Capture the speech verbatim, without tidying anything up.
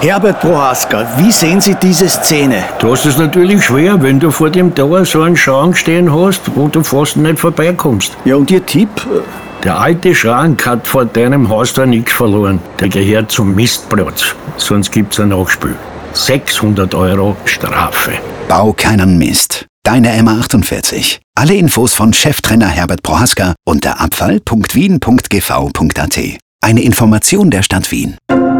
Herbert Prohaska, wie sehen Sie diese Szene? Du hast es natürlich schwer, wenn du vor dem Tor so einen Schrank stehen hast, wo du fast nicht vorbeikommst. Ja, und Ihr Tipp? Der alte Schrank hat vor deinem Haus da nichts verloren. Der gehört zum Mistplatz. Sonst gibt's ein Nachspiel. sechshundert Euro Strafe. Bau keinen Mist. Deine M A achtundvierzig. Alle Infos von Cheftrainer Herbert Prohaska unter abfall punkt wien punkt g v punkt a t. Eine Information der Stadt Wien.